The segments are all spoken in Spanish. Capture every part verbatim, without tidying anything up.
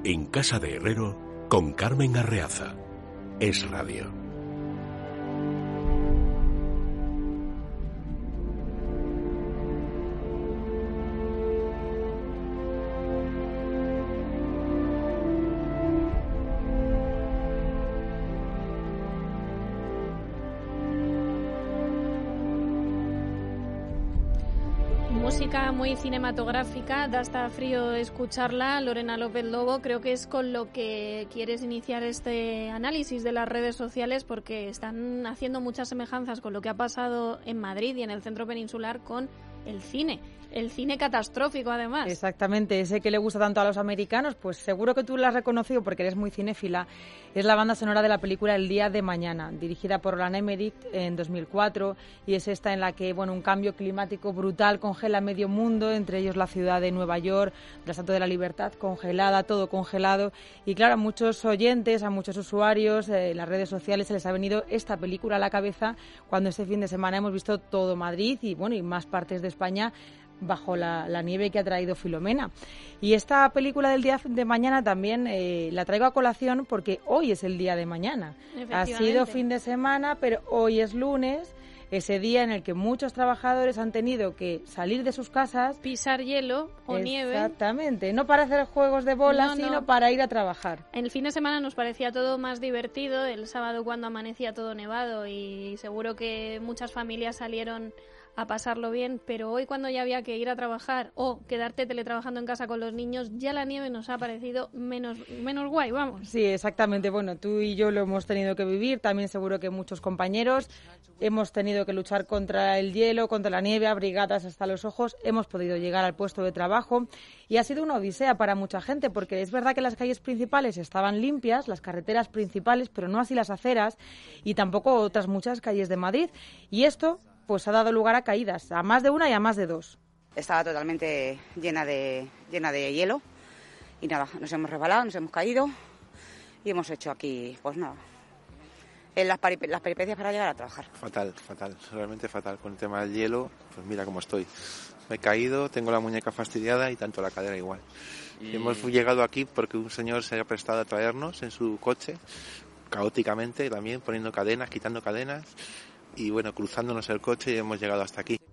En Casa de Herrero, con Carmen Arreaza. Es Radio. Música muy cinematográfica, da hasta frío escucharla. Lorena López Lobo, creo que es con lo que quieres iniciar este análisis de las redes sociales, porque están haciendo muchas semejanzas con lo que ha pasado en Madrid y en el centro peninsular con el cine. El cine catastrófico, además. Exactamente, ese que le gusta tanto a los americanos, pues seguro que tú lo has reconocido porque eres muy cinéfila. Es la banda sonora de la película El día de mañana, dirigida por Roland Emmerich en dos mil cuatro, y es esta en la que, bueno, un cambio climático brutal congela medio mundo, entre ellos la ciudad de Nueva York, la Estatua de la Libertad congelada, todo congelado. Y claro, a muchos oyentes, a muchos usuarios, eh, en las redes sociales se les ha venido esta película a la cabeza cuando este fin de semana hemos visto todo Madrid y, bueno, y más partes de España bajo la, la nieve que ha traído Filomena. Y esta película del día de mañana también eh, la traigo a colación porque hoy es el día de mañana. Ha sido fin de semana, pero hoy es lunes, ese día en el que muchos trabajadores han tenido que salir de sus casas, pisar hielo o nieve. Exactamente, no para hacer juegos de bola, no, sino no. para ir a trabajar. El fin de semana nos parecía todo más divertido, el sábado cuando amanecía todo nevado, y seguro que muchas familias salieron a pasarlo bien, pero hoy cuando ya había que ir a trabajar o quedarte teletrabajando en casa con los niños, ya la nieve nos ha parecido menos, menos guay, vamos. Sí, exactamente. Bueno, tú y yo lo hemos tenido que vivir, también seguro que muchos compañeros hemos tenido que luchar contra el hielo, contra la nieve, abrigadas hasta los ojos, hemos podido llegar al puesto de trabajo y ha sido una odisea para mucha gente, porque es verdad que las calles principales estaban limpias, las carreteras principales, pero no así las aceras y tampoco otras muchas calles de Madrid, y esto pues ha dado lugar a caídas, a más de una y a más de dos. Estaba totalmente llena de llena de hielo y nada, nos hemos resbalado, nos hemos caído y hemos hecho aquí, pues nada, en las, parip- las peripecias para llegar a trabajar. Fatal, fatal, realmente fatal. Con el tema del hielo, pues mira cómo estoy. Me he caído, tengo la muñeca fastidiada y tanto la cadera igual. Y... Hemos llegado aquí porque un señor se ha prestado a traernos en su coche, caóticamente también, poniendo cadenas, quitando cadenas. Y bueno, cruzándonos el coche y hemos llegado hasta aquí.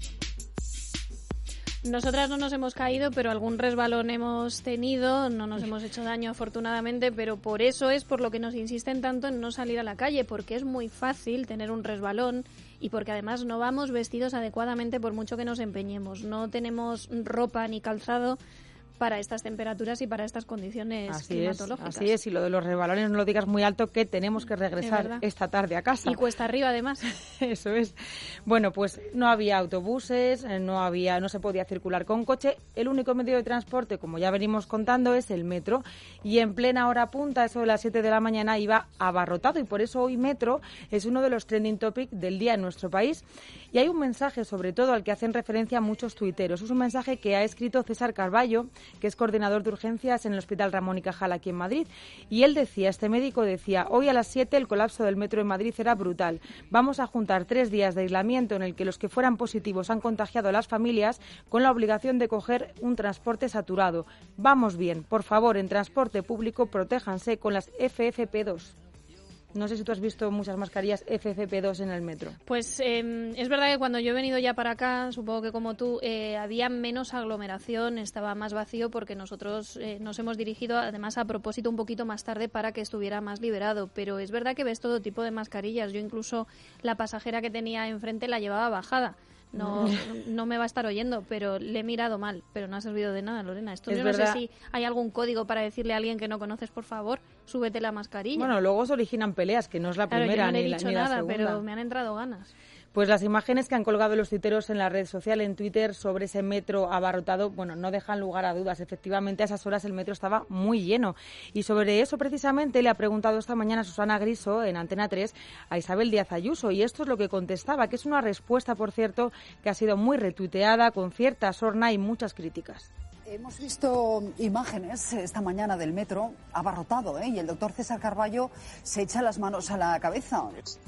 Nosotras no nos hemos caído, pero algún resbalón hemos tenido, no nos hemos hecho daño afortunadamente, pero por eso es por lo que nos insisten tanto en no salir a la calle, porque es muy fácil tener un resbalón y porque además no vamos vestidos adecuadamente por mucho que nos empeñemos. No tenemos ropa ni calzado para estas temperaturas y para estas condiciones así climatológicas. Es, así es, y lo de los resbalones no lo digas muy alto, que tenemos que regresar esta tarde a casa. Y cuesta arriba, además. Eso es. Bueno, pues no había autobuses, no había, no se podía circular con coche. El único medio de transporte, como ya venimos contando, es el metro. Y en plena hora punta, eso de las siete de la mañana, iba abarrotado. Y por eso hoy Metro es uno de los trending topics del día en nuestro país. Y hay un mensaje, sobre todo, al que hacen referencia muchos tuiteros. Es un mensaje que ha escrito César Carballo, que es coordinador de urgencias en el Hospital Ramón y Cajal aquí en Madrid. Y él decía, este médico decía, hoy a las siete el colapso del metro en Madrid era brutal. Vamos a juntar tres días de aislamiento en el que los que fueran positivos han contagiado a las familias con la obligación de coger un transporte saturado. Vamos bien, por favor, en transporte público protéjanse con las F F P dos. No sé si tú has visto muchas mascarillas F F P dos en el metro. Pues eh, es verdad que cuando yo he venido ya para acá, supongo que como tú, eh, había menos aglomeración, estaba más vacío porque nosotros eh, nos hemos dirigido además a propósito un poquito más tarde para que estuviera más liberado. Pero es verdad que ves todo tipo de mascarillas. Yo incluso la pasajera que tenía enfrente la llevaba bajada. No, no me va a estar oyendo, pero le he mirado mal, pero no ha servido de nada, Lorena. Esto es yo verdad. No sé si hay algún código para decirle a alguien que no conoces, por favor, súbete la mascarilla. Bueno, luego se originan peleas, que no es la claro, primera yo no le he ni, dicho la, ni nada, la segunda. pero me han entrado ganas. Pues las imágenes que han colgado los tuiteros en la red social, en Twitter, sobre ese metro abarrotado, bueno, no dejan lugar a dudas. Efectivamente, a esas horas el metro estaba muy lleno. Y sobre eso, precisamente, le ha preguntado esta mañana Susana Griso, en Antena tres, a Isabel Díaz Ayuso. Y esto es lo que contestaba, que es una respuesta, por cierto, que ha sido muy retuiteada, con cierta sorna y muchas críticas. Hemos visto imágenes esta mañana del metro abarrotado, ¿eh? Y el doctor César Carballo se echa las manos a la cabeza.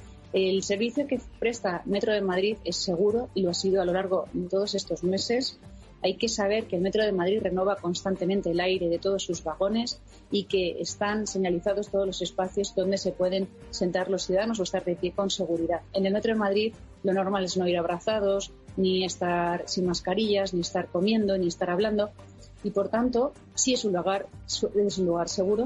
El servicio que presta Metro de Madrid es seguro y lo ha sido a lo largo de todos estos meses. Hay que saber que el Metro de Madrid renueva constantemente el aire de todos sus vagones y que están señalizados todos los espacios donde se pueden sentar los ciudadanos o estar de pie con seguridad. En el Metro de Madrid lo normal es no ir abrazados, ni estar sin mascarillas, ni estar comiendo, ni estar hablando. Y por tanto, sí es un lugar, es un lugar seguro.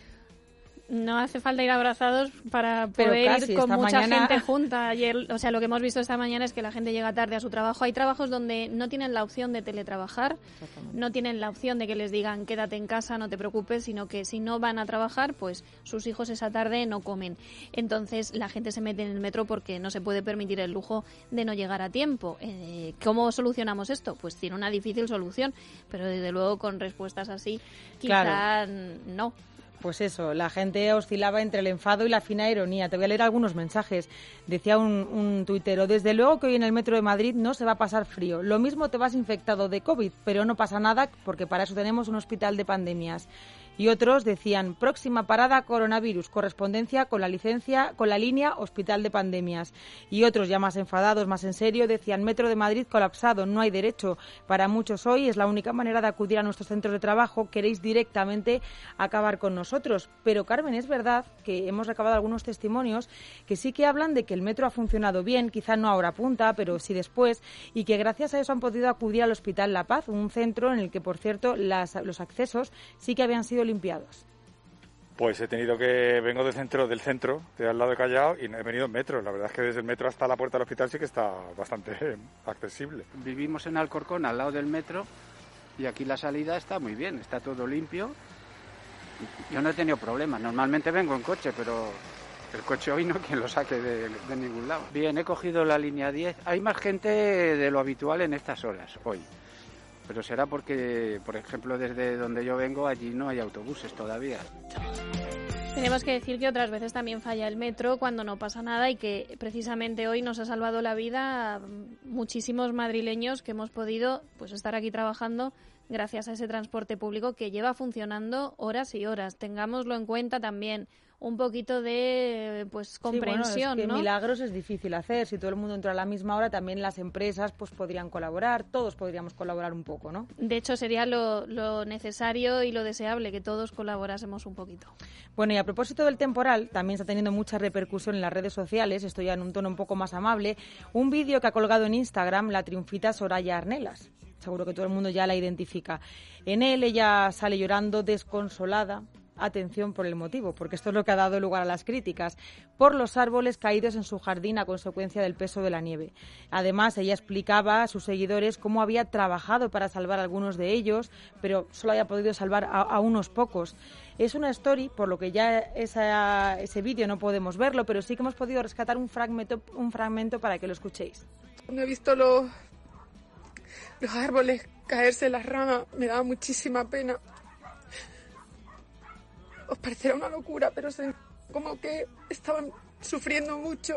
No hace falta ir abrazados para Pero poder casi, ir con mucha mañana... gente junta. Ayer, o sea, lo que hemos visto esta mañana es que la gente llega tarde a su trabajo. Hay trabajos donde no tienen la opción de teletrabajar, no tienen la opción de que les digan quédate en casa, no te preocupes, sino que si no van a trabajar, pues sus hijos esa tarde no comen. Entonces la gente se mete en el metro porque no se puede permitir el lujo de no llegar a tiempo. Eh, ¿Cómo solucionamos esto? Pues tiene una difícil solución, pero desde luego con respuestas así quizá claro. no. Pues eso, la gente oscilaba entre el enfado y la fina ironía. Te voy a leer algunos mensajes. Decía un, un tuitero, desde luego que hoy en el Metro de Madrid no se va a pasar frío. Lo mismo te vas infectado de COVID, pero no pasa nada porque para eso tenemos un hospital de pandemias. Y otros decían, próxima parada coronavirus, correspondencia con la licencia, con la línea hospital de pandemias. Y otros ya más enfadados, más en serio, decían, Metro de Madrid colapsado, no hay derecho. Para muchos hoy es la única manera de acudir a nuestros centros de trabajo, queréis directamente acabar con nosotros. Pero Carmen, es verdad que hemos recabado algunos testimonios que sí que hablan de que el metro ha funcionado bien, quizá no a hora punta, pero sí después, y que gracias a eso han podido acudir al Hospital La Paz, un centro en el que, por cierto, las, los accesos sí que habían sido limpiados. Pues he tenido que, vengo del centro, del centro, de al lado de Callao, y he venido en metro. La verdad es que desde el metro hasta la puerta del hospital sí que está bastante accesible. Vivimos en Alcorcón, al lado del metro, y aquí la salida está muy bien, está todo limpio. Yo no he tenido problemas, normalmente vengo en coche, pero el coche hoy no quien lo saque de, de ningún lado. Bien, he cogido la línea diez, hay más gente de lo habitual en estas horas hoy. Pero será porque, por ejemplo, desde donde yo vengo, allí no hay autobuses todavía. Tenemos que decir que otras veces también falla el metro cuando no pasa nada y que precisamente hoy nos ha salvado la vida a muchísimos madrileños que hemos podido pues estar aquí trabajando gracias a ese transporte público que lleva funcionando horas y horas. Tengámoslo en cuenta también. Un poquito de pues comprensión, sí, bueno, es que ¿no? Milagros es difícil hacer. Si todo el mundo entra a la misma hora, también las empresas pues podrían colaborar, todos podríamos colaborar un poco, ¿no? De hecho, sería lo, lo necesario y lo deseable que todos colaborásemos un poquito. Bueno, y a propósito del temporal, también está teniendo mucha repercusión en las redes sociales, esto ya en un tono un poco más amable, un vídeo que ha colgado en Instagram la triunfita Soraya Arnelas. Seguro que todo el mundo ya la identifica. En él ella sale llorando, desconsolada. Atención por el motivo, porque esto es lo que ha dado lugar a las críticas, por los árboles caídos en su jardín a consecuencia del peso de la nieve. Además, ella explicaba a sus seguidores cómo había trabajado para salvar a algunos de ellos, pero solo había podido salvar a, a unos pocos. Es una story, por lo que ya esa, ese vídeo no podemos verlo, pero sí que hemos podido rescatar un fragmento, un fragmento para que lo escuchéis. Cuando he visto los, los árboles caerse, las ramas, me daba muchísima pena. Os parecerá una locura, pero sé como que estaban sufriendo mucho.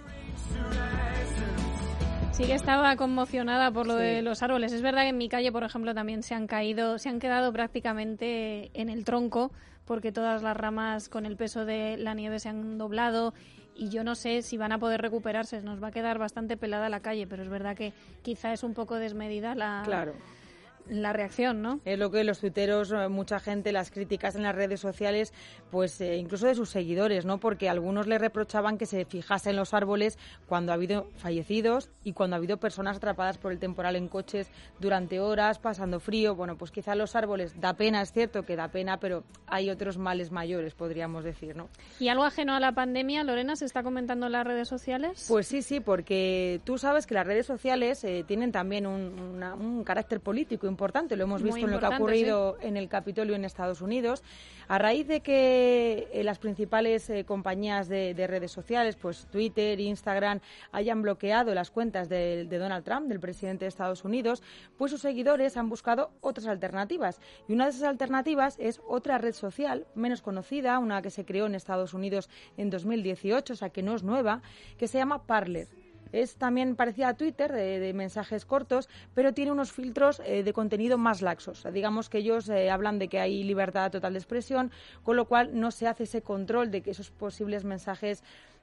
Sí que estaba conmocionada por lo sí. de los árboles. Es verdad que en mi calle, por ejemplo, también se han caído, se han quedado prácticamente en el tronco, porque todas las ramas con el peso de la nieve se han doblado y yo no sé si van a poder recuperarse. Nos va a quedar bastante pelada la calle, pero es verdad que quizá es un poco desmedida la... Claro. La reacción, ¿no? Es lo que los tuiteros, mucha gente, las críticas en las redes sociales, pues eh, incluso de sus seguidores, ¿no? Porque algunos le reprochaban que se fijase en los árboles cuando ha habido fallecidos y cuando ha habido personas atrapadas por el temporal en coches durante horas, pasando frío. Bueno, pues quizá los árboles da pena, es cierto que da pena, pero hay otros males mayores, podríamos decir, ¿no? ¿Y algo ajeno a la pandemia, Lorena, se está comentando en las redes sociales? Pues sí, sí, porque tú sabes que las redes sociales eh, tienen también un, una, un carácter político importante, lo hemos visto en lo que ha ocurrido sí. en el Capitolio en Estados Unidos. A raíz de que eh, las principales eh, compañías de, de redes sociales, pues Twitter, Instagram, hayan bloqueado las cuentas de, de Donald Trump, del presidente de Estados Unidos, pues sus seguidores han buscado otras alternativas. Y una de esas alternativas es otra red social menos conocida, una que se creó en Estados Unidos en dos mil dieciocho, o sea que no es nueva, que se llama Parler. Es también parecida a Twitter, de, de mensajes cortos, pero tiene unos filtros eh, de contenido más laxos. Digamos que ellos eh, hablan de que hay libertad total de expresión, con lo cual no se hace ese control de que esos posibles mensajes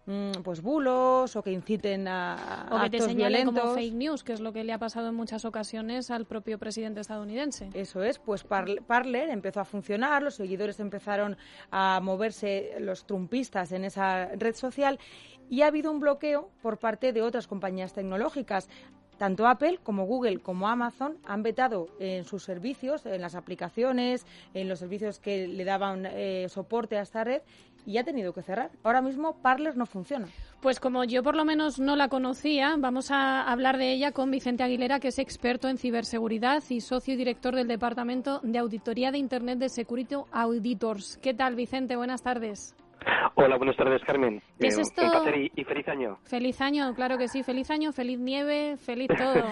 mmm, pues bulos o que inciten a o que te actos señale violentos. como fake news, que es lo que le ha pasado en muchas ocasiones al propio presidente estadounidense. Eso es, pues Parler empezó a funcionar, los seguidores empezaron a moverse, los trumpistas, en esa red social, y ha habido un bloqueo por parte de otras compañías tecnológicas. Tanto Apple como Google como Amazon han vetado en sus servicios, en las aplicaciones, en los servicios que le daban eh, soporte a esta red, y ha tenido que cerrar. Ahora mismo Parler no funciona. Pues como yo por lo menos no la conocía, vamos a hablar de ella con Vicente Aguilera, que es experto en ciberseguridad y socio y director del Departamento de Auditoría de Internet de Security Auditors. ¿Qué tal, Vicente? Buenas tardes. Hola, buenas tardes, Carmen. ¿Qué es esto? Un placer y, y feliz año. Feliz año, claro que sí. Feliz año, feliz nieve, feliz todo.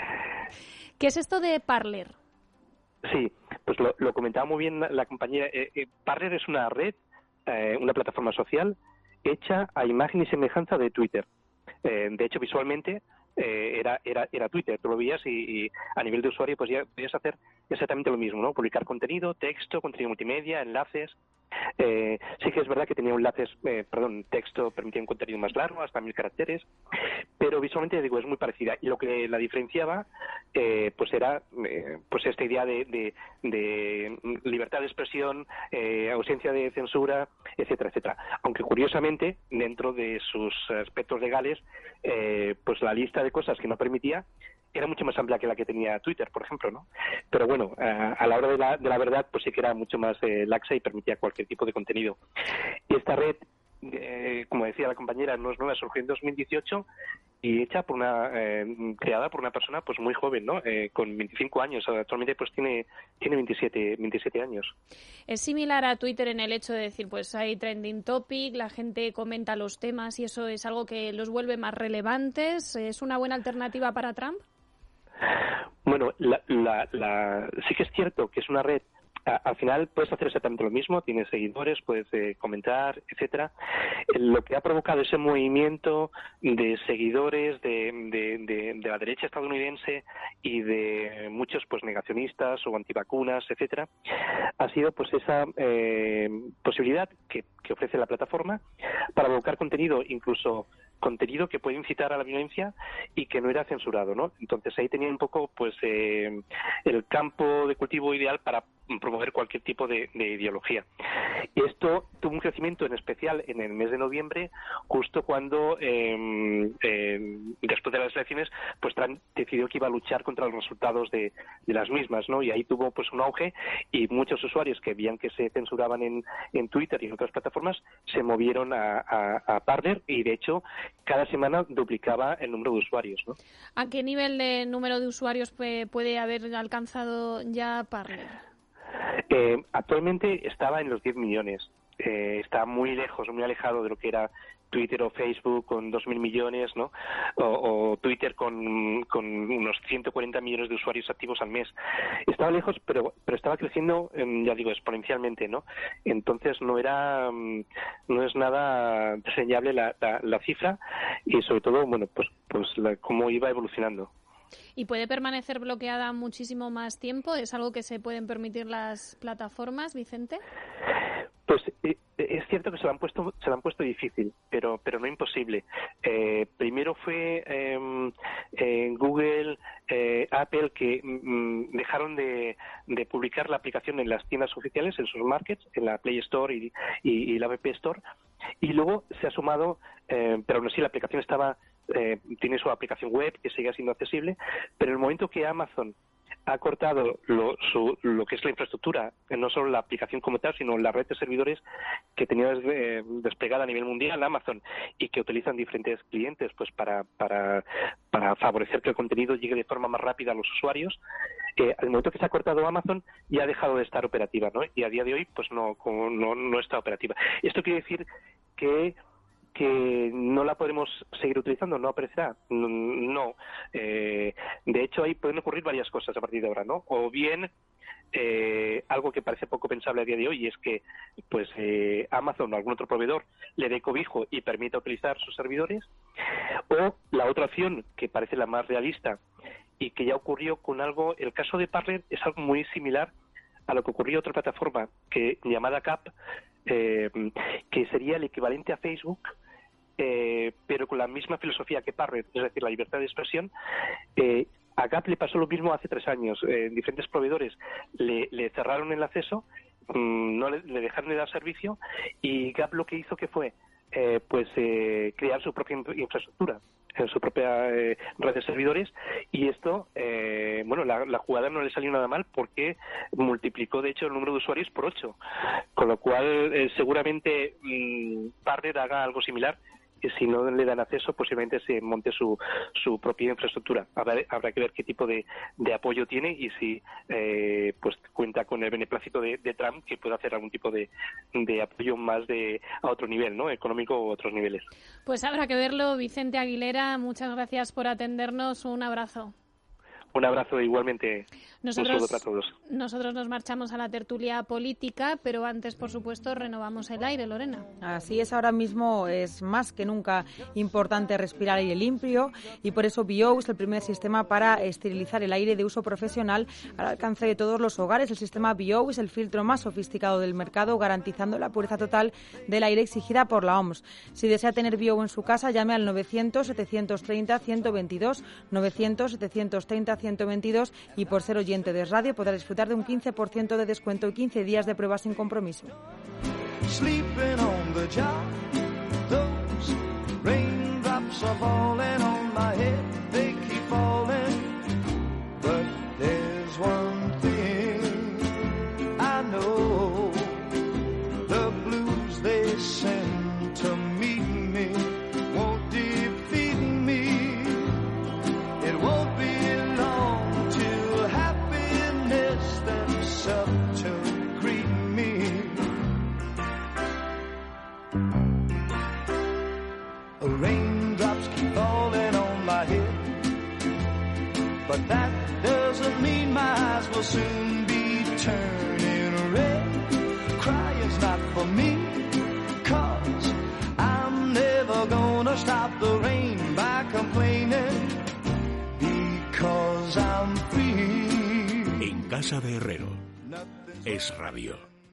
¿Qué es esto de Parler? Sí, pues lo, lo comentaba muy bien la, la compañera. Eh, eh, Parler es una red, eh, una plataforma social hecha a imagen y semejanza de Twitter. Eh, de hecho, visualmente eh, era, era, era Twitter. Tú lo veías y, y a nivel de usuario pues ya podías hacer exactamente lo mismo, ¿no? Publicar contenido, texto, contenido multimedia, enlaces. Eh, sí que es verdad que tenía enlaces, eh, perdón, texto, permitía un contenido más largo, hasta mil caracteres, pero visualmente, digo, es muy parecida. Y lo que la diferenciaba, eh, pues era eh, pues esta idea de, de, de libertad de expresión, eh, ausencia de censura, etcétera, etcétera. Aunque curiosamente, dentro de sus aspectos legales, eh, pues la lista de cosas que no permitía era mucho más amplia que la que tenía Twitter, por ejemplo, ¿no? Pero bueno, a, a la hora de la, de la verdad, pues sí que era mucho más eh, laxa y permitía cualquier tipo de contenido. Y esta red, eh, como decía la compañera, no es nueva, surgió en dos mil dieciocho y hecha por una, eh, creada por una persona pues muy joven, ¿no? Eh, con veinticinco años, actualmente pues tiene, tiene veintisiete, veintisiete años. Es similar a Twitter en el hecho de decir, pues hay trending topic, la gente comenta los temas y eso es algo que los vuelve más relevantes. ¿Es una buena alternativa para Trump? Bueno, la, la, la, sí que es cierto que es una red. Al final puedes hacer exactamente lo mismo, tienes seguidores, puedes eh, comentar, etcétera. Lo que ha provocado ese movimiento de seguidores de, de, de, de la derecha estadounidense y de muchos pues negacionistas o antivacunas, etcétera, ha sido pues esa eh, posibilidad que, que ofrece la plataforma para provocar contenido, incluso contenido que puede incitar a la violencia y que no era censurado, ¿no? Entonces ahí tenía un poco pues eh, el campo de cultivo ideal para promover cualquier tipo de, de ideología. Y esto tuvo un crecimiento en especial en el mes de noviembre, justo cuando eh, eh, después de las elecciones pues Trump decidió que iba a luchar contra los resultados de, de las mismas, ¿no? Y ahí tuvo pues un auge y muchos usuarios que veían que se censuraban en, en Twitter y en otras plataformas se movieron a, a, a Parler y de hecho cada semana duplicaba el número de usuarios, ¿no? ¿A qué nivel de número de usuarios puede haber alcanzado ya Parler? Eh, actualmente estaba en los diez millones. Eh, está muy lejos, muy alejado de lo que era Twitter o Facebook con dos mil millones, ¿no? O, o Twitter con, con unos ciento cuarenta millones de usuarios activos al mes. Estaba lejos, pero pero estaba creciendo, eh, ya digo, exponencialmente, ¿no? Entonces no era, no es nada reseñable la, la, la cifra y sobre todo, bueno, pues pues la, cómo iba evolucionando. ¿Y puede permanecer bloqueada muchísimo más tiempo? ¿Es algo que se pueden permitir las plataformas, Vicente? Pues eh, es cierto que se lo han puesto se lo han puesto difícil, pero pero no imposible. Eh, primero fue eh, eh, Google, eh, Apple que mm, dejaron de, de publicar la aplicación en las tiendas oficiales, en sus markets, en la Play Store y, y, y la App Store, y luego se ha sumado, eh, pero aún así la aplicación estaba Eh, tiene su aplicación web que sigue siendo accesible, pero en el momento que Amazon ha cortado lo, su, lo que es la infraestructura, no solo la aplicación como tal, sino la red de servidores que tenía eh, desplegada a nivel mundial Amazon y que utilizan diferentes clientes pues para, para, para favorecer que el contenido llegue de forma más rápida a los usuarios, eh, al momento que se ha cortado Amazon ya ha dejado de estar operativa, ¿no? Y a día de hoy pues no, no, no está operativa. Esto quiere decir que que no la podremos seguir utilizando, no aparecerá, no. Eh, de hecho, ahí pueden ocurrir varias cosas a partir de ahora, ¿no? O bien eh, algo que parece poco pensable a día de hoy, y es que pues eh, Amazon o algún otro proveedor le dé cobijo y permita utilizar sus servidores, o la otra opción, que parece la más realista y que ya ocurrió con algo, el caso de Parler es algo muy similar a lo que ocurrió en otra plataforma que llamada Cap, eh, que sería el equivalente a Facebook, eh, pero con la misma filosofía que Parler, es decir, la libertad de expresión. eh, A Gap le pasó lo mismo hace tres años. Eh, diferentes proveedores le, le cerraron el acceso, mmm, no le, le dejaron de dar servicio, y Gap lo que hizo que fue eh, pues eh, crear su propia infraestructura, en su propia eh, red de servidores, y esto, eh, bueno, la, la jugada no le salió nada mal porque multiplicó, de hecho, el número de usuarios por ocho, con lo cual eh, seguramente mmm, Parler haga algo similar. Y si no le dan acceso, posiblemente se monte su, su propia infraestructura. Habrá, habrá que ver qué tipo de, de apoyo tiene y si eh, pues cuenta con el beneplácito de, de Trump, que pueda hacer algún tipo de, de apoyo más de a otro nivel, ¿no? Económico u otros niveles. Pues habrá que verlo. Vicente Aguilera, muchas gracias por atendernos. Un abrazo. Un abrazo igualmente. Nosotros, un saludo para todos. Nosotros nos marchamos a la tertulia política, pero antes, por supuesto, renovamos el aire, Lorena. Así es, ahora mismo es más que nunca importante respirar aire limpio y por eso Bio es el primer sistema para esterilizar el aire de uso profesional al alcance de todos los hogares. El sistema Bio es el filtro más sofisticado del mercado, garantizando la pureza total del aire exigida por la O M S. Si desea tener Bio en su casa, llame al novecientos, setecientos treinta, ciento veintidós, novecientos, setecientos treinta, ciento veintidós y por ser oyente de radio podrá disfrutar de un quince por ciento de descuento y quince días de prueba sin compromiso. Raindrops keep falling on my head, but that doesn't mean my eyes will soon be turning red. Crying's not for me, 'cause I'm never gonna stop the rain by complaining, because I'm free. En Casa de Herrero, Es Radio.